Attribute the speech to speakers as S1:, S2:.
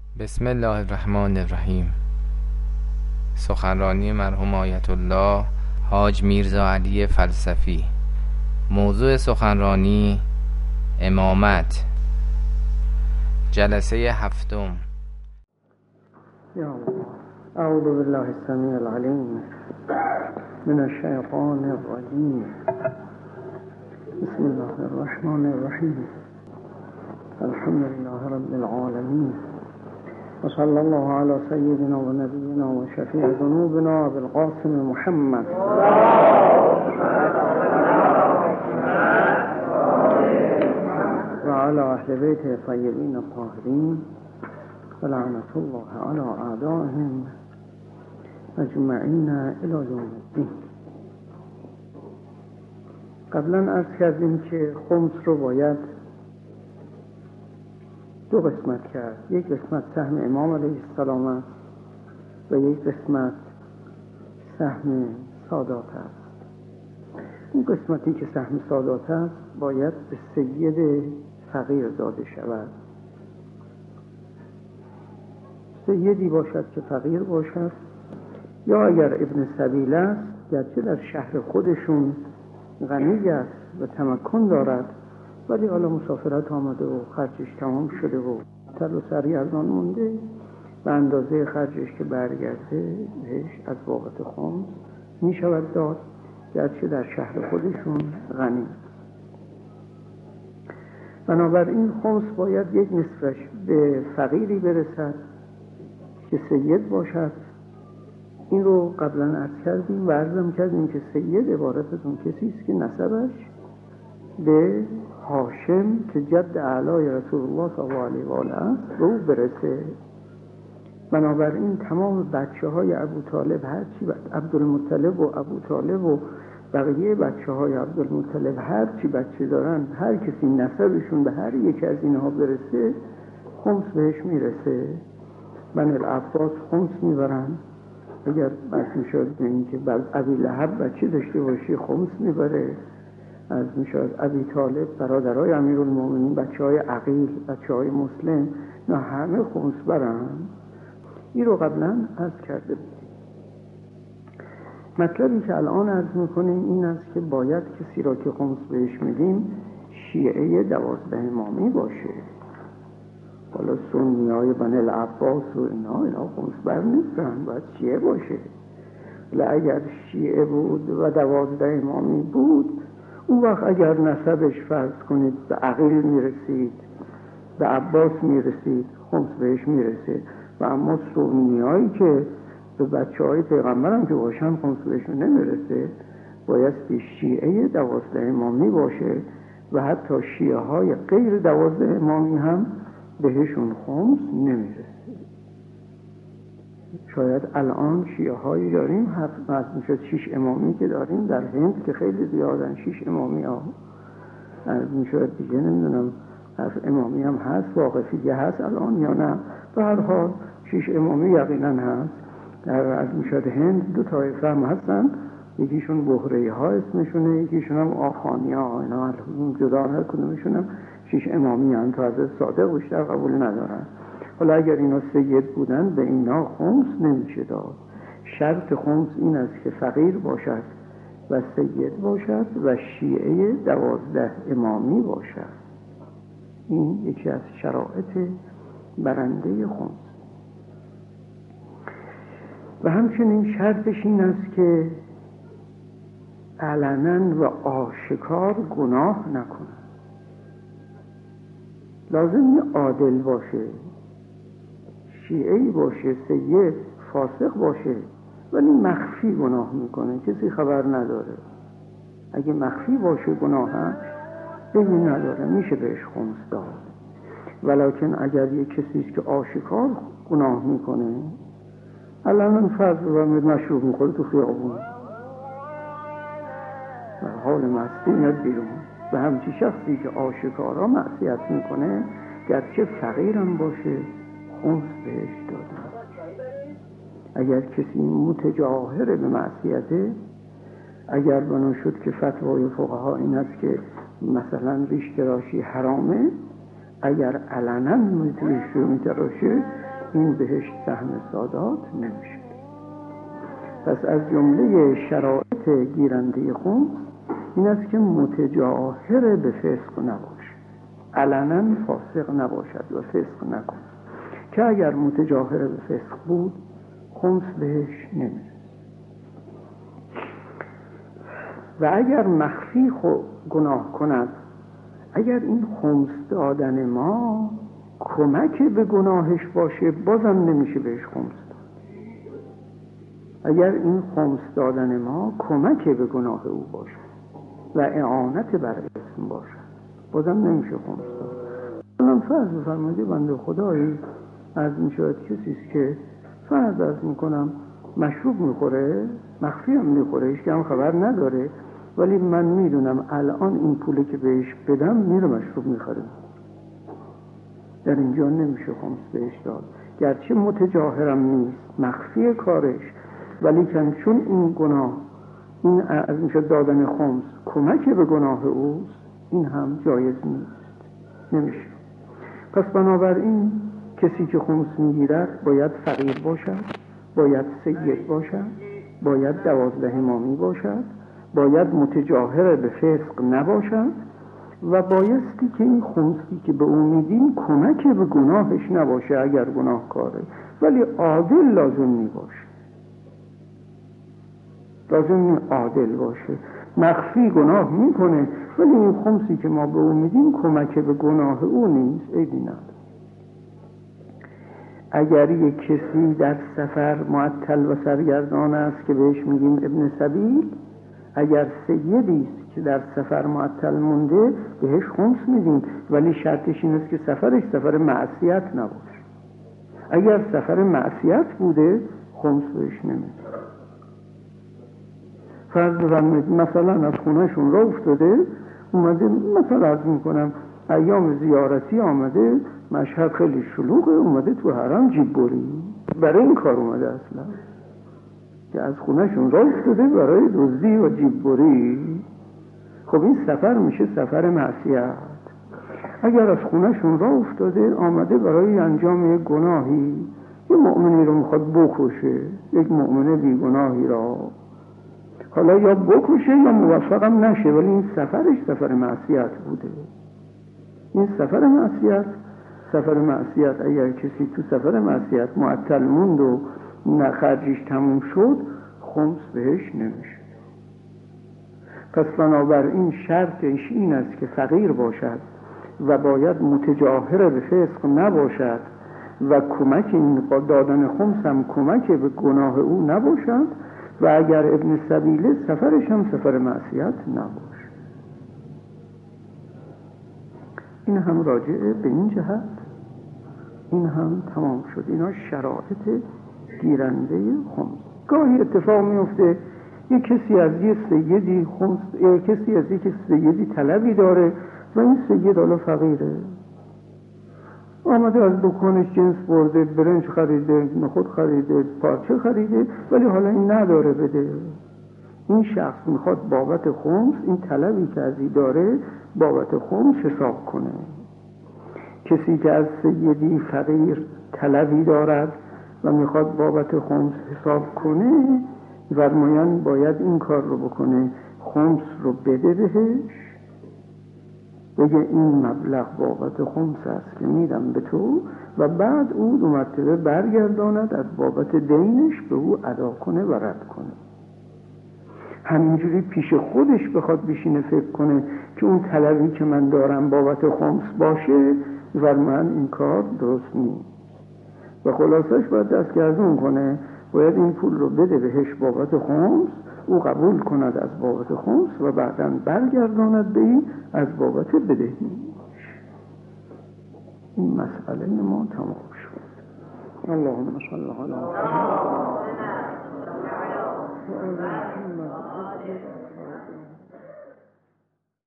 S1: بسم الله الرحمن الرحیم. سخنرانی مرحوم آیت الله حاج میرزا علی فلسفی. موضوع سخنرانی امامت. جلسه هفتم.
S2: اعوذ بالله السمیع العلیم من الشیطان الرجیم. بسم الله الرحمن الرحیم. الحمد لله رب العالمین و صلی الله علی سیدنا و نبینا و شفیع ذنوبنا بالقاسم محمد و علی اهل بیت طیبین الطاهرین و لعنت الله علی اعدائهم اجمعین الی یوم الدین. قبلا عرض کردیم که خمس رو باید دو قسمت کرد. یک قسمت سهم امام علیه السلام است و یک قسمت سهم سادات است. اون قسمتی که سهم سادات است باید به سید فقیر داده شود. سیدی باشد که فقیر باشد، یا اگر ابن سبیل است گرچه در شهر خودشون غنی است و تمکن دارد، ولی حالا مسافرت آمده و خرجش تمام شده و تل و سری از آن مونده، به اندازه خرجش که برگرده بهش از باقت خمس می شود داد، گرچه در شهر خودشون غنی. بنابراین خمس باید یک نصفش به فقیری برسد که سید باشد. این رو قبلا عرض کردیم و عرضم کردیم که سید عبارت از اون کسی است که نسبش به هاشم که جد اعلای رسول الله صلی الله علیه و آله است به او برسه. بنابراین تمام بچه های ابو طالب، هرچی عبدالمطلب و ابو طالب و بقیه بچه های عبدالمطلب هرچی بچه دارن، هر کسی نسبشون به هر یک از اینها برسه خمس بهش میرسه. بنی العباس خمس میبرن. اگر بس میشد به این که ابی لهب بچه داشته باشی خمس میبره. از میشد ابی طالب، برادرای امیرالمومنین، بچه های عقیل، بچه های مسلم، نه همه خمس برن. این رو قبلا عرض کرده بود. مطلبی که الان عرض میکنیم این است که باید کسی را که خمس بهش میدیم شیعه 12 امامی باشه. حالا سنی های بنی العباس و اینا خمس بر نیستن، باید شیعه باشه. ولی اگر شیعه بود و 12 امامی بود، اون وقت اگر نسبش فرض کنید به عقیل میرسید، به عباس میرسید، خمس بهش میرسه. و اما سنی هایی که به بچه های پیغمبر هم که باشن خمس بهشون نمیرسه، بایستی شیعه 12 امامی باشه و حتی شیعه های غیر 12 امامی هم بهشون خمس نمیرسه. شاید الان شیعه هایی داریم، حتی میشد 6 امامی که داریم در هند که خیلی زیادن، 6 امامی ها میشد دیگه نمیدونم امامی هم هست، واقفیه هست الان یا نه. به هر حال 6 امامی یقینا هست. در میشد هند 2 طایفه هم هستن، یکیشون بحره ها اسمشونه، یکیشون هم آخانی ها. اینا جدا هر کدومشون هم 6 امامی هم، تا از صادق بیشتر قبول ندارن. حالا اگر اینا سید بودن به اینا خمس نمیشه داد. شرط خمس این است که فقیر باشد و سید باشد و شیعه 12 امامی باشد. این یکی از شرایط برنده خمس. و همچنین شرطش این است که علنا و آشکار گناه نکنه. لازم عادل باشه، شیعه‌ای باشه، سید فاسق باشه ولی مخفی گناه میکنه، کسی خبر نداره. اگه مخفی باشه گناهش بگی نداره، میشه بهش خمس داد. ولکن اگر یک کسی است که آشکار گناه میکنه، الان فرض رو مشروب میخوره تو خیابون و حال مستی میاد بیرون، و همچی شخصی که آشکارا معصیت میکنه گرچه فقیرم باشه خمس بهش دادن. اگر کسی متجاهر به معصیته، اگر بنا شد که فتوای فقها این است که مثلا ریش تراشی حرامه، اگر علنا ریش رو میتراشه این بهش سهم سادات نمیشه. پس از جمله شرایط گیرنده خمس این است که متجاهر به فسق نباشه، علنا فاسق نباشد و فسق نکنه، که اگر متجاهر به فسق بود خمس بهش نمیره. و اگر مخفی گناه کند، اگر این خمس دادن ما کمک به گناهش باشه بازم نمیشه بهش خمس داد. اگر این خمس دادن ما کمک به گناه او باشه و اعانت بر اسم باشه بازم نمیشه خمس داد. الان فرض بفرمایید بنده خدایی از این شاید کسی است که فرض میکنم مشروب میخوره، مخفی هم میخوره، هیچ که هم خبر نداره، ولی من میدونم الان این پولی که بهش بدم میره مشروب میخوره، در اینجا نمیشه خمس بهش داد. گرچه متجاهرم نیست، مخفی کارش، ولی چون این گناه، این از میشه دادن خمس کمک به گناه اوست، این هم جایز نیست، نمیشه. پس بنابراین کسی که خمس میگیرد باید فقیر باشد، باید سید باشد، باید 12 امامی باشد، باید متجاهر به فسق نباشد و بایستی که این خمسی که به اون میدیم کمک به گناهش نباشه اگر گناهکاره، ولی عادل لازم میباشه، لازم عادل باشه. مخفی گناه میکنه ولی این خمسی که ما به اون میدیم کمک به گناه او نیست، عیبی نداره. اگر یک کسی در سفر معطل و سرگردان است که بهش میگیم ابن سبیل، اگر سیدی است که در سفر معطل مونده بهش خمس میدیم، ولی شرطش این است که سفرش سفر معصیت نباشه. اگر سفر معصیت بوده خمس بهش نمیدیم. فرض بفرمایید مثلا از خونهشون را افتاده اومده، مثلا عرض میکنم ایام زیارتی آمده، مشهد خیلی شلوغه، اومده تو حرم جیب بری، برای این کار اومده اصلا که از خونهشون را افتاده برای دزدی و جیب بری. خب این سفر میشه سفر معصیت. اگر از خونهشون را افتاده آمده برای انجام یک گناهی، یه مؤمنی رو میخواد بکشه، یک مؤمن بیگناهی را، حالا یا بکشه یا موفقم نشه، ولی این سفرش سفر معصیت بوده. این سفر معصیت اگر کسی تو سفر معصیت معطل موند و خرجش تموم شد خمس بهش نمیشه. پس بنابراین شرطش این است که فقیر باشد و باید متجاهر به فسق نباشد و کمک این دادن خمس هم کمک به گناه او نباشد، و اگر ابن سبیله سفرش هم سفر معصیت نباشه. این هم راجعه به این جهت، این هم تمام شد. اینا شرایط گیرنده خمس. گاهی اتفاق میفته یک کسی از یک سیدی خمس، یک کسی از یک سیدی طلبی داره و این سید حالا فقیره، آمده از دکانش جنس برده، برنج خریده، نخود خریده، پارچه خریده، ولی حالا این نداره بده. این شخص میخواد بابت خمس این طلبی که ازی داره بابت خمس حساب کنه. کسی که از سیدی فقیر طلبی دارد و میخواد بابت خمس حساب کنه، فرمایان باید این کار رو بکنه، خمس رو بده بهش، بگه این مبلغ بابت خمس است که میدم به تو، و بعد او 2 مرتبه برگرداند از بابت دینش به او ادا کنه و رد کنه. همینجوری پیش خودش بخواد بشینه فکر کنه که اون طلبی که من دارم بابت خمس باشه، و من این کار درست نیست. و خلاصش باید دستگردون کنه، باید این پول رو بده بهش بابت خمس، او قبول کند از بابت خمس و بعداً برگرداند به این از بابت بدهی. این مسئله ما تمام شد. اللهم صل علی محمد.